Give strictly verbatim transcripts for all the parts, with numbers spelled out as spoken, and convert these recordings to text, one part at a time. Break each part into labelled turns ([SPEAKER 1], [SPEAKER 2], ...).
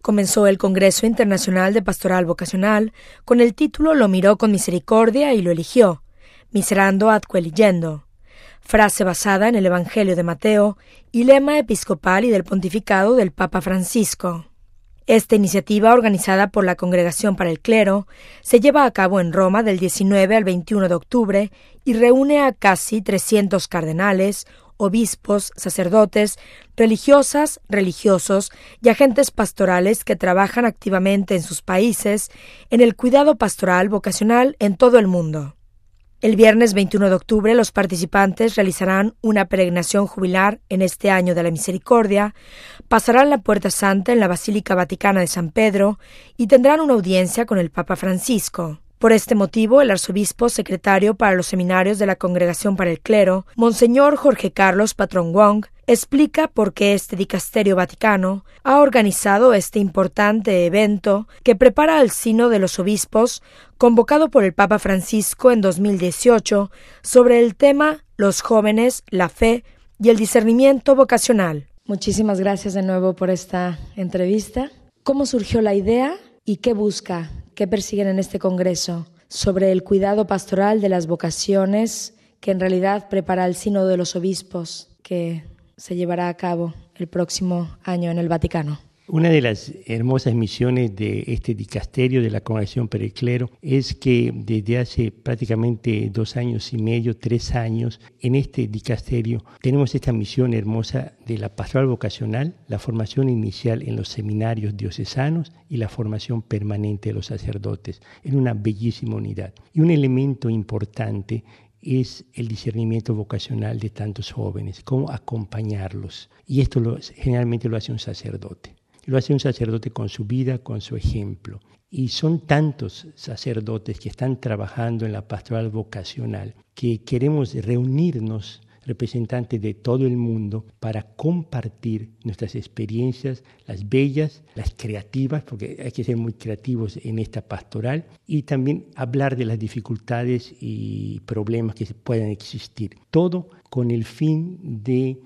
[SPEAKER 1] comenzó el Congreso Internacional de Pastoral Vocacional con el título Lo miró con misericordia y lo eligió, miserando atque eligiendo, frase basada en el Evangelio de Mateo y lema episcopal y del pontificado del Papa Francisco. Esta iniciativa, organizada por la Congregación para el Clero, se lleva a cabo en Roma del diecinueve al veintiuno de octubre y reúne a casi trescientos cardenales, obispos, sacerdotes, religiosas, religiosos y agentes pastorales que trabajan activamente en sus países en el cuidado pastoral vocacional en todo el mundo. El viernes veintiuno de octubre los participantes realizarán una peregrinación jubilar en este año de la misericordia, pasarán la Puerta Santa en la Basílica Vaticana de San Pedro y tendrán una audiencia con el Papa Francisco. Por este motivo, el arzobispo secretario para los seminarios de la Congregación para el Clero, Monseñor Jorge Carlos Patrón Wong, explica por qué este dicasterio vaticano ha organizado este importante evento que prepara al Sínodo de los Obispos, convocado por el Papa Francisco en dos mil dieciocho, sobre el tema Los jóvenes, la fe y el discernimiento vocacional. Muchísimas gracias de nuevo por esta entrevista. ¿Cómo surgió la idea y qué busca, qué persiguen en este congreso sobre el cuidado pastoral de las vocaciones que en realidad prepara el Sínodo de los Obispos que se llevará a cabo el próximo año en el Vaticano?
[SPEAKER 2] Una de las hermosas misiones de este dicasterio de la Congregación para el Clero es que desde hace prácticamente dos años y medio, tres años, en este dicasterio tenemos esta misión hermosa de la pastoral vocacional, la formación inicial en los seminarios diocesanos y la formación permanente de los sacerdotes, en una bellísima unidad. Y un elemento importante es el discernimiento vocacional de tantos jóvenes, cómo acompañarlos. Y esto lo, generalmente lo hace un sacerdote. Lo hace un sacerdote con su vida, con su ejemplo. Y son tantos sacerdotes que están trabajando en la pastoral vocacional que queremos reunirnos, representantes de todo el mundo, para compartir nuestras experiencias, las bellas, las creativas, porque hay que ser muy creativos en esta pastoral, y también hablar de las dificultades y problemas que puedan existir. Todo con el fin de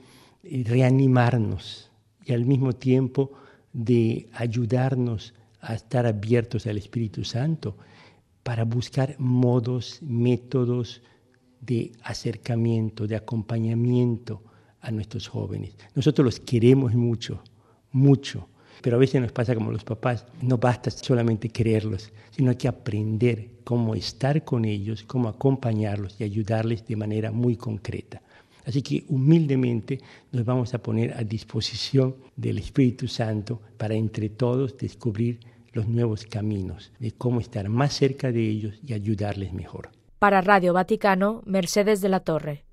[SPEAKER 2] reanimarnos y al mismo tiempo de ayudarnos a estar abiertos al Espíritu Santo para buscar modos, métodos de acercamiento, de acompañamiento a nuestros jóvenes. Nosotros los queremos mucho, mucho, pero a veces nos pasa como los papás, no basta solamente quererlos, sino hay que aprender cómo estar con ellos, cómo acompañarlos y ayudarles de manera muy concreta. Así que humildemente nos vamos a poner a disposición del Espíritu Santo para entre todos descubrir los nuevos caminos de cómo estar más cerca de ellos y ayudarles mejor.
[SPEAKER 1] Para Radio Vaticano, Mercedes de la Torre.